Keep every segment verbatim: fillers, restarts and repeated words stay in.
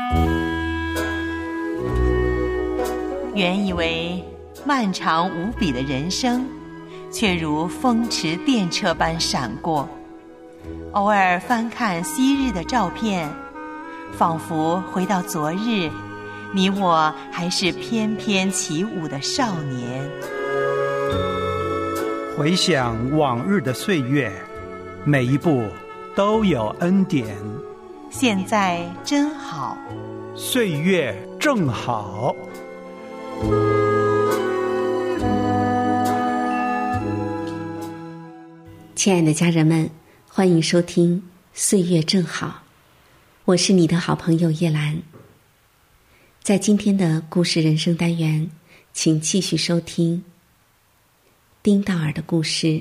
原以为漫长无比的人生，却如风驰电掣般闪过。偶尔翻看昔日的照片，仿佛回到昨日，你我还是翩翩起舞的少年。 回想往日的岁月，每一步都有恩典。 现在真好， 岁月正好。 亲爱的家人们，欢迎收听《岁月正好》，我是你的好朋友叶兰。在今天的故事人生单元，请继续收听丁道尔的故事。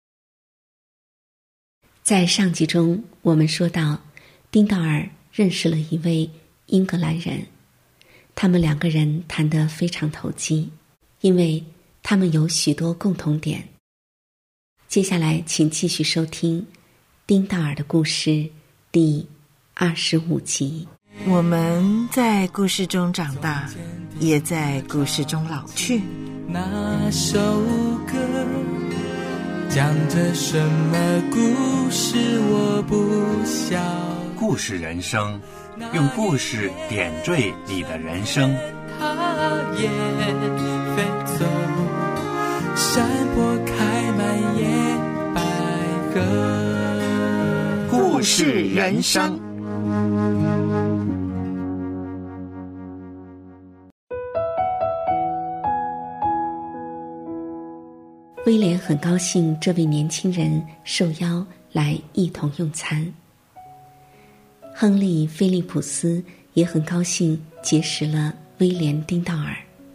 在上集中，我们说到丁道尔认识了一位英格兰人，他们两个人谈得非常投机，因为他们有许多共同点。接下来请继续收听丁道尔的故事第二十五集。 我们在故事中长大，也在故事中老去。 那首歌讲着什么故事我不晓。 故事人生，用故事点缀你的人生。 它也飞走，山坡开满野百合。 故事人生。 威廉很高兴这位年轻人受邀来一同用餐。亨利·菲利普斯也很高兴结识了威廉·丁道尔。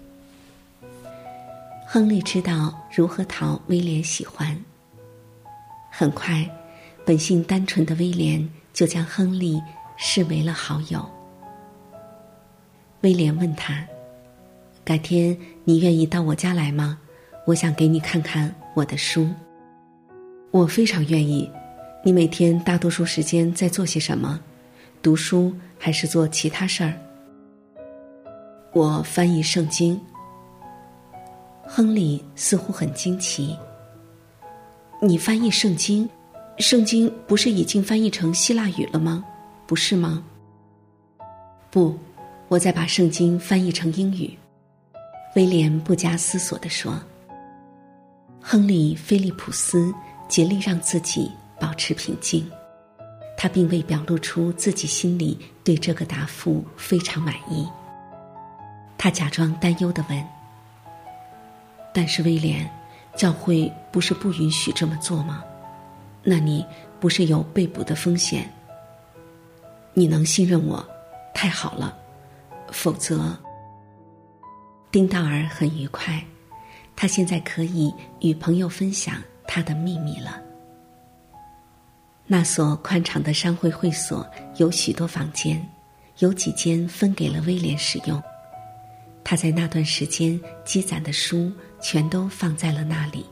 亨利知道如何讨威廉喜欢。很快，本性单纯的威廉就将亨利视为了好友。威廉问他：改天你愿意到我家来吗？我想给你看看我的书。我非常愿意。你每天大多数时间在做些什么？读书还是做其他事儿？我翻译圣经。亨利似乎很惊奇。你翻译圣经？圣经不是已经翻译成希腊语了吗？不是吗？不，我在把圣经翻译成英语。威廉不加思索地说。亨利·菲利普斯竭力让自己保持平静，他并未表露出自己心里对这个答复非常满意。他假装担忧地问：但是威廉，教会不是不允许这么做吗？那你不是有被捕的风险？你能信任我，太好了，否则……丁道尔很愉快，他现在可以与朋友分享他的秘密了。那所宽敞的商会会所有许多房间，有几间分给了威廉使用。他在那段时间积攒的书全都放在了那里。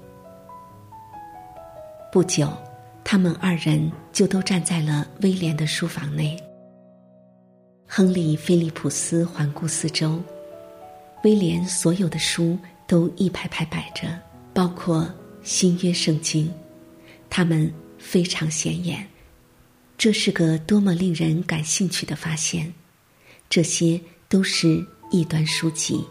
不久，他们二人就都站在了威廉的书房内。亨利·菲利普斯环顾四周，威廉所有的书都一排排摆着，包括新约圣经，它们非常显眼。这是个多么令人感兴趣的发现，这些都是异端书籍。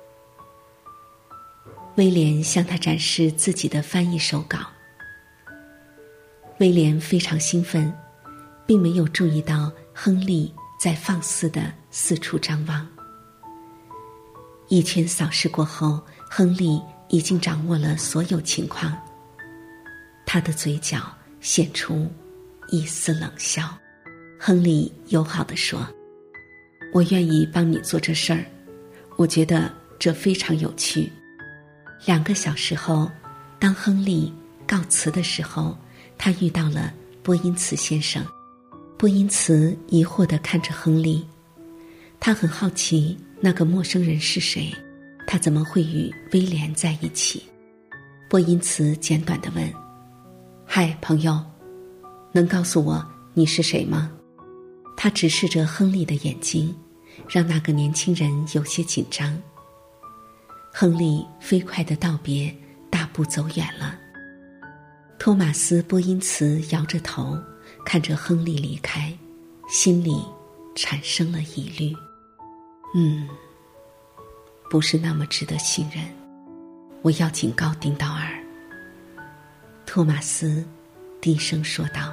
威廉向他展示自己的翻译手稿。威廉非常兴奋，并没有注意到亨利在放肆地四处张望。一圈扫视过后，亨利已经掌握了所有情况。他的嘴角现出一丝冷笑。亨利友好地说：我愿意帮你做这事儿，我觉得这非常有趣。两个小时后，当亨利告辞的时候，他遇到了波因茨先生。波因茨疑惑地看着亨利，他很好奇那个陌生人是谁，他怎么会与威廉在一起。波因茨简短地问：嗨，朋友，能告诉我你是谁吗？他直视着亨利的眼睛， 让那个年轻人有些紧张。亨利飞快地道别，大步走远了。托马斯·波因茨摇着头，看着亨利离开，心里产生了疑虑。嗯，不是那么值得信任。我要警告丁道尔。托马斯低声说道。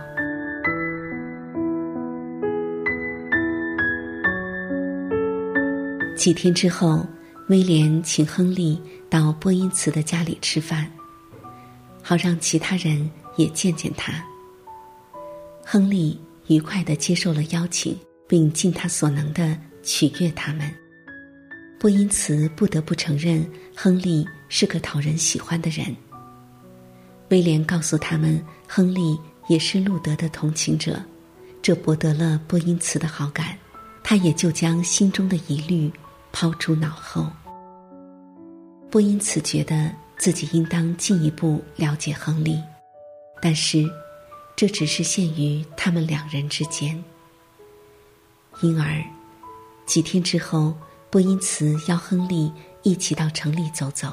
几天之后，威廉请亨利到波因茨的家里吃饭，好让其他人也见见他。亨利愉快地接受了邀请，并尽他所能地取悦他们。波因茨不得不承认亨利是个讨人喜欢的人。威廉告诉他们，亨利也是路德的同情者，这博得了波因茨的好感，他也就将心中的疑虑抛诸脑后。波因茨觉得自己应当进一步了解亨利，但是这只是限于他们两人之间。因而几天之后，波因茨邀亨利一起到城里走走。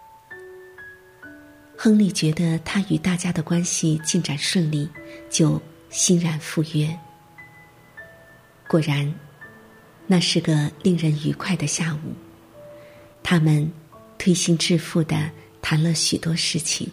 亨利觉得他与大家的关系进展顺利，就欣然赴约。果然，那是个令人愉快的下午，他们推心置腹地谈了许多事情。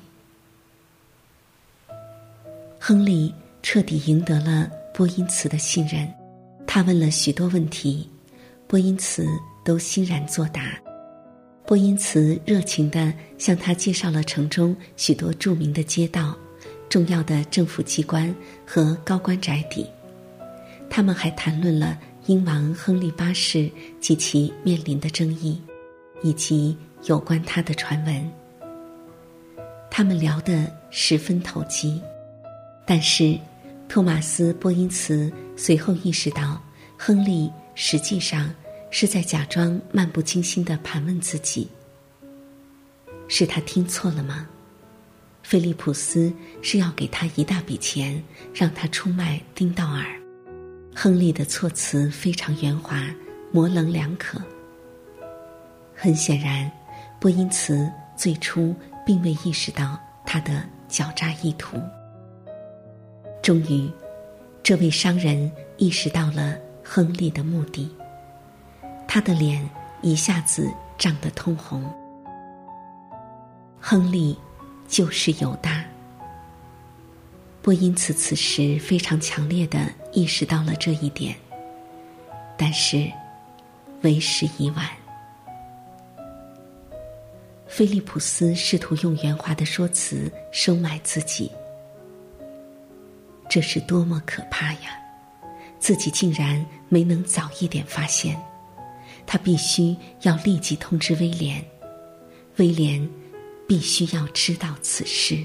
亨利彻底赢得了波因茨的信任，他问了许多问题，波因茨都欣然作答。波因茨热情地向他介绍了城中许多著名的街道、重要的政府机关和高官宅邸。他们还谈论了英王亨利八世及其面临的争议，以及有关他的传闻。他们聊得十分投机，但是托马斯·波因茨随后意识到，亨利实际上是在假装漫不经心地盘问自己。是他听错了吗？菲利普斯是要给他一大笔钱，让他出卖丁道尔。亨利的措辞非常圆滑，模棱两可。很显然，波因茨最初并未意识到他的狡诈意图。终于，这位商人意识到了亨利的目的，他的脸一下子涨得通红。亨利就是犹大。波因茨此时非常强烈地意识到了这一点，但是为时已晚。菲利普斯试图用圆滑的说辞收买自己，这是多么可怕呀！自己竟然没能早一点发现，他必须要立即通知威廉，威廉必须要知道此事。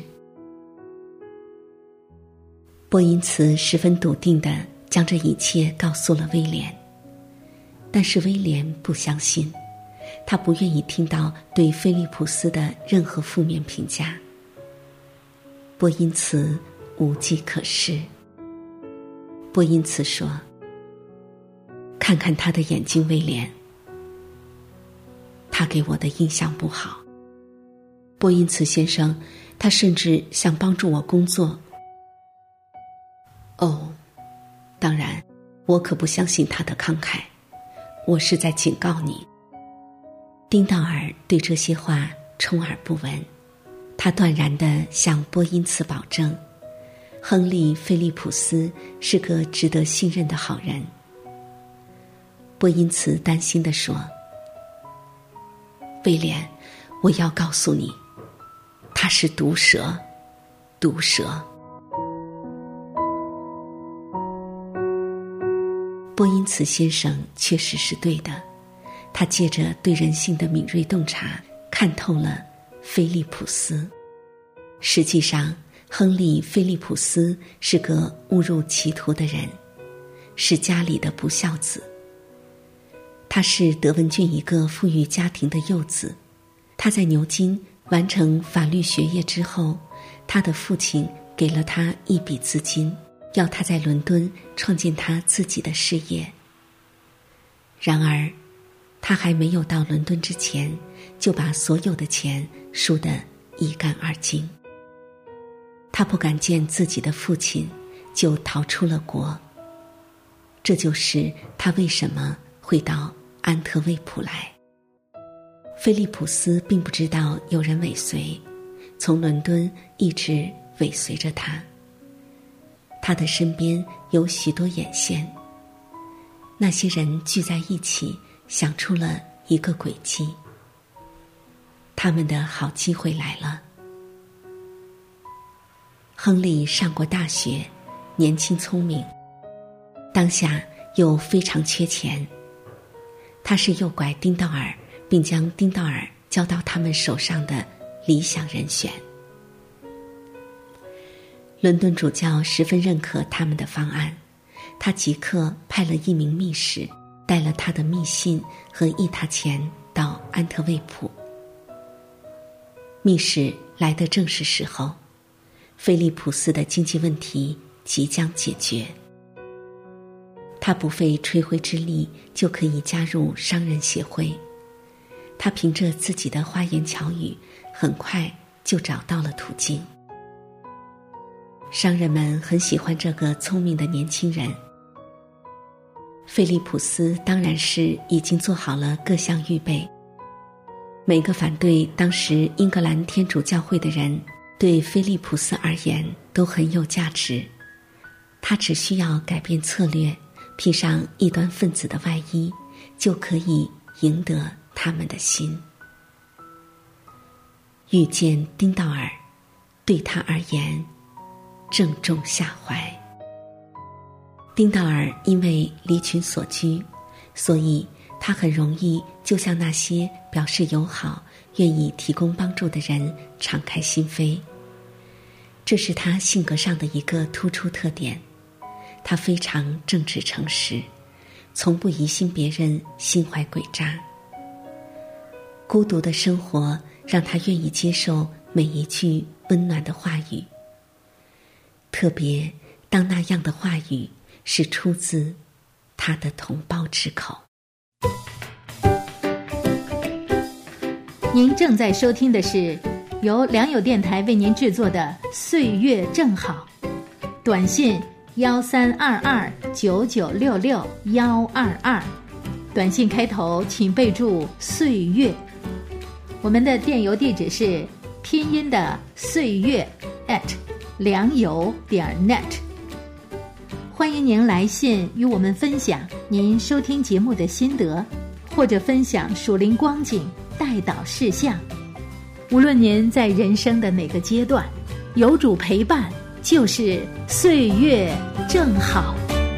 波因茨十分笃定地将这一切告诉了威廉，但是威廉不相信，他不愿意听到对菲利普斯的任何负面评价。波因茨无计可施。波因茨说：“看看他的眼睛，威廉，他给我的印象不好。波因茨先生，他甚至想帮助我工作。哦，当然，我可不相信他的慷慨，我是在警告你。”丁道尔对这些话充耳不闻，他断然地向波因茨保证，亨利·菲利普斯是个值得信任的好人。波因茨担心地说：“威廉，我要告诉你，他是毒蛇，毒蛇。”波因茨先生确实是对的，他借着对人性的敏锐洞察，看透了菲利普斯。实际上，亨利·菲利普斯是个误入歧途的人，是家里的不孝子。他是德文郡一个富裕家庭的幼子。他在牛津完成法律学业之后，他的父亲给了他一笔资金，要他在伦敦创建他自己的事业。 然而他还没有到伦敦之前，就把所有的钱输得一干二净。他不敢见自己的父亲，就逃出了国。这就是他为什么会到安特卫普来。菲利普斯并不知道有人尾随，从伦敦一直尾随着他。他的身边有许多眼线，那些人聚在一起，想出了一个诡计。他们的好机会来了。亨利上过大学，年轻聪明，当下又非常缺钱。他是诱拐丁道尔，并将丁道尔交到他们手上的理想人选。伦敦主教十分认可他们的方案，他即刻派了一名密使，带了他的密信和一沓钱到安特卫普。密使来的正是时候，菲利普斯的经济问题即将解决。他不费吹灰之力就可以加入商人协会。他凭着自己的花言巧语，很快就找到了途径。商人们很喜欢这个聪明的年轻人。菲利普斯当然是已经做好了各项预备。每个反对当时英格兰天主教会的人，对菲利普斯而言都很有价值。他只需要改变策略，披上异端分子的外衣，就可以赢得他们的心。遇见丁道尔，对他而言正中下怀。丁道尔因为离群所居，所以他很容易就向那些表示友好、愿意提供帮助的人敞开心扉。这是他性格上的一个突出特点。他非常正直诚实，从不疑心别人心怀诡诈。孤独的生活让他愿意接受每一句温暖的话语，特别当那样的话语是出自他的同胞之口。 您正在收听的是由良友电台为您制作的《岁月正好》，短信幺三二二九九六六幺二二，短信开头请备注岁月。我们的电邮地址是拼音的岁月 at 良友点 net。欢迎您来信与我们分享您收听节目的心得，或者分享属灵光景、代祷事项。无论您在人生的哪个阶段，有主陪伴就是岁月正好。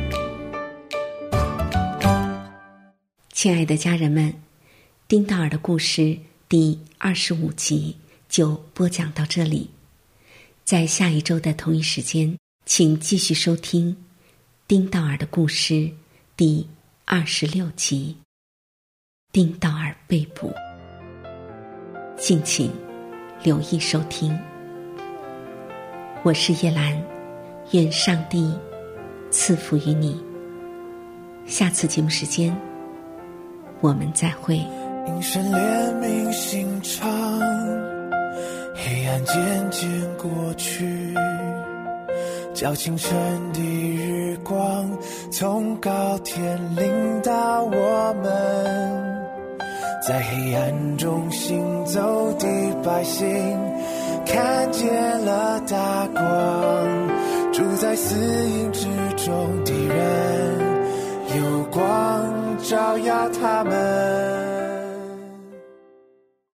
亲爱的家人们，丁道尔的故事第二十五集就播讲到这里。在下一周的同一时间，请继续收听丁道尔的故事第二十六集，丁道尔被捕。敬请留意收听。我是叶兰，愿上帝赐福于你。下次节目时间我们再会。 因神怜悯心肠，黑暗渐渐过去，叫清晨的日光从高天领导我们，在黑暗中行走的百姓看见了大光，住在死荫之中的人有光照耀他们。